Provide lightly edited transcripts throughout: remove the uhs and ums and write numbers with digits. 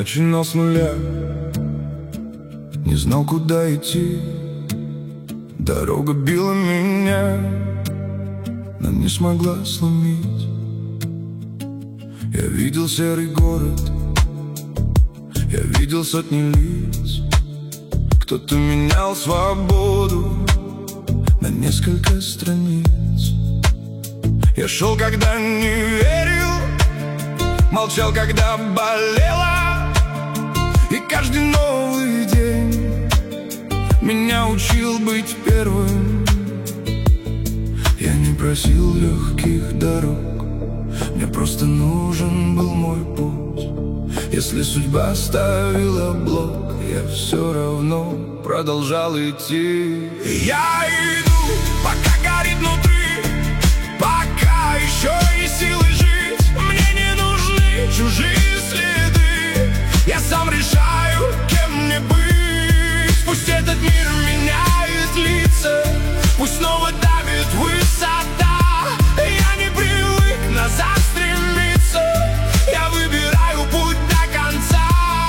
начинал с нуля, не знал, куда идти. Дорога била меня, но не смогла сломить. Я видел серый город, я видел сотни лиц. Кто-то менял свободу на несколько страниц. Я шел, когда не верил, молчал, когда болело. И каждый новый день меня учил быть первым. Я не просил легких дорог, мне просто нужен был мой путь. Если судьба ставила блок, я все равно продолжал идти. Я иду, пока горит внутри, пока еще есть силы жить. Мне не нужны чужие следы, я сам решаю, кем мне быть. Пусть этот мир меняет лица, пусть снова давит высота. Я не привык назад стремиться, я выбираю путь до конца.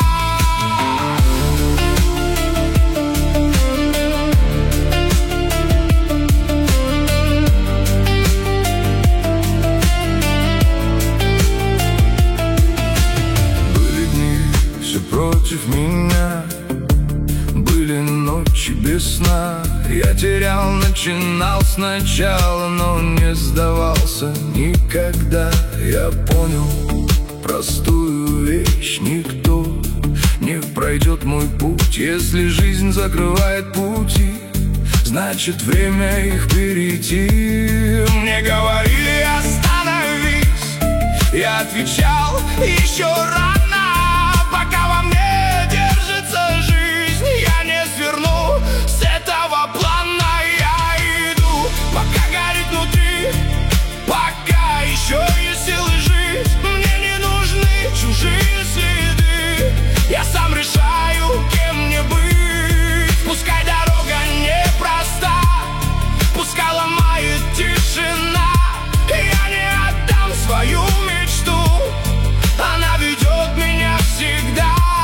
Были дни все против меня, были ночи без сна. Я терял, начинал сначала, но не сдавался никогда. Я понял простую вещь: никто не пройдет мой путь. Если жизнь закрывает пути, значит время их перейти. Мне говорили: остановись, я отвечал: еще рано. Пока во мне держится жизнь, я не сверну с этого плана. Я иду, пока горит внутри, пока еще есть силы жить. Мне не нужны чужие следы, я сам решаю, кем мне быть. Пускай дорога непроста, пускай ломает тишина, я не отдам свою мечту, она ведет меня всегда.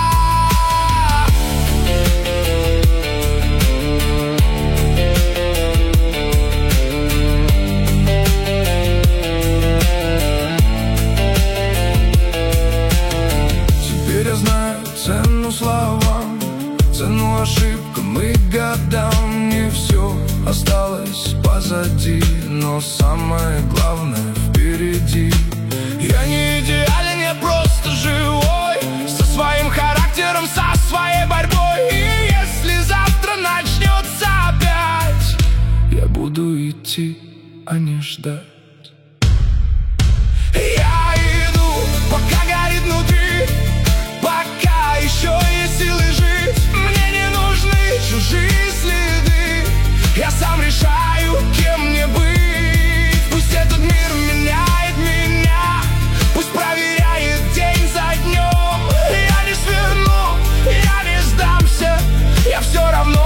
Теперь я знаю цену словам, цену ошибкам и годам. Не все осталось позади, но самое главное впереди. Я не идеален, я просто живой, со своим характером, со своей борьбой. И если завтра начнется опять, я буду идти, а не ждать. Я иду, пока горит внутри, пока еще есть силы жить. Мне не нужны чужие следы, я сам решаю, кем мне быть. Пусть этот мир меняет меня, пусть проверяет день за днем. Я не сверну, я не сдамся, я все равно